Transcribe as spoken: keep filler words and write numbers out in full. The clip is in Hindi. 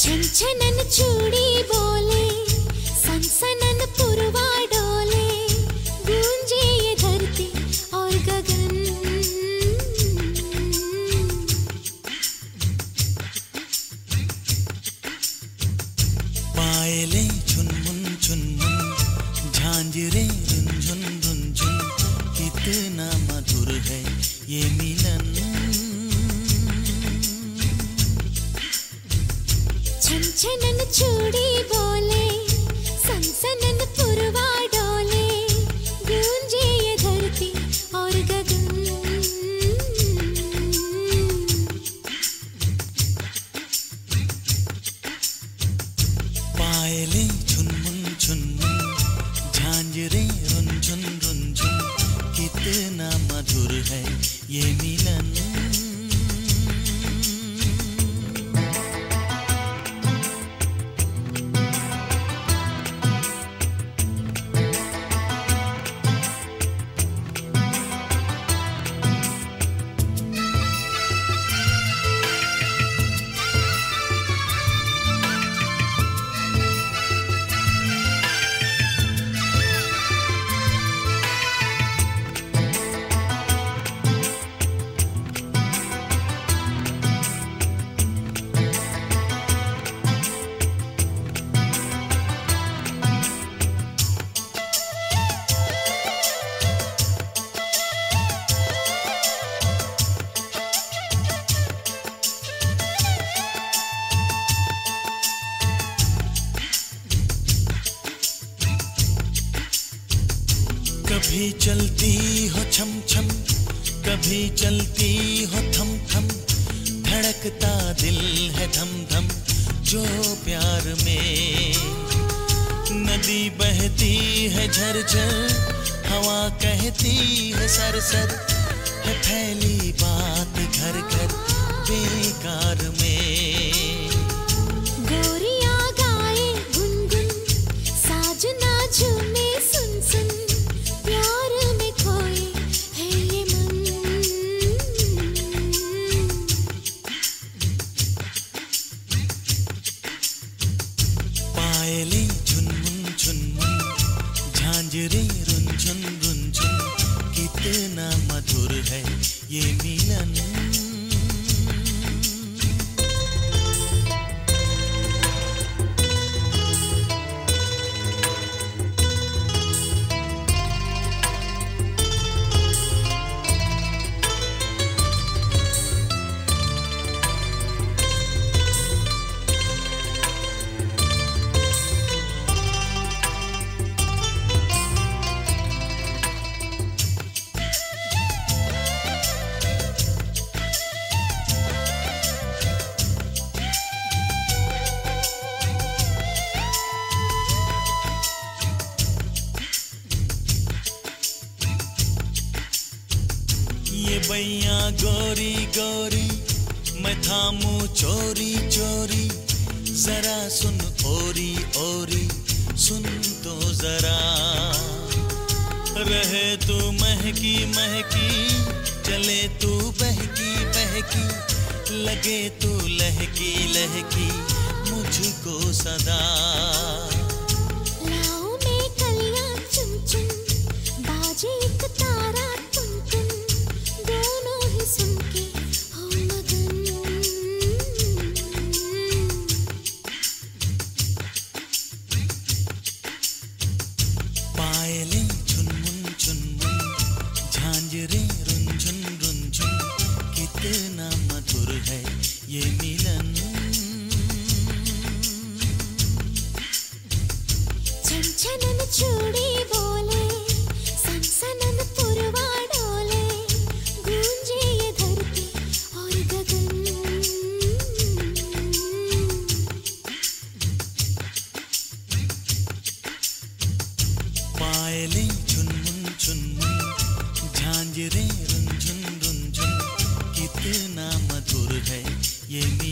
छनछनन चूड़ी बोले, सनसनन पुरवा डोले, गूंजे ये धरती और गगन। पायले चुनमुन चुनमुन, झांझरे रुंझुन रुंझुन, कितना मधुर है ये मिलन। छनछनन चूड़ी बोले, सनसनन पुरवा डोले, गूंजे ये धरती और गगन। पायले चुनमुन चुनमुन, झांझरे रुंझुन रुंझुन, कितना मधुर है ये मिलन। कभी चलती हो छम छम, कभी चलती हो थम थम, धड़कता दिल है धम धम जो प्यार में। नदी बहती है झरझर, हवा कहती है सरसर, है फैली बात घर घर बेकार में। गोरिया गाए गुनगुन, साजना झूमे सुन सुन, प्यार में खोए है ये मन। पायले चुनमुन चुनमुन, झांझरे रुंझुन रुंझुन, कितना मधुर है ये मिलन। ये बैया गोरी गोरी, मैं थामू चोरी चोरी, जरा सुन ओरी ओरी, सुन तो जरा। रहे तू महकी महकी, चले तू बहकी बहकी, लगे तू लहकी लहकी मुझको सदा। लाओ में कलियां चुन चुन, बाजे एक तारा टुन टुन, दोनों ही सुन के हो मगन। पायले चुनमुन चुनमुन, झांझरे रुंझुन रुंझुन, कितना मधुर है ये मिलन। छनछनन चूड़ी बोले, सनसनन पुरवा डोले, गूंजे ये धरती और गगन। पायले चुनमुन चुनमुन, झांझरे रुंझुन रुंझुन, कितना मधुर है ये मिलन।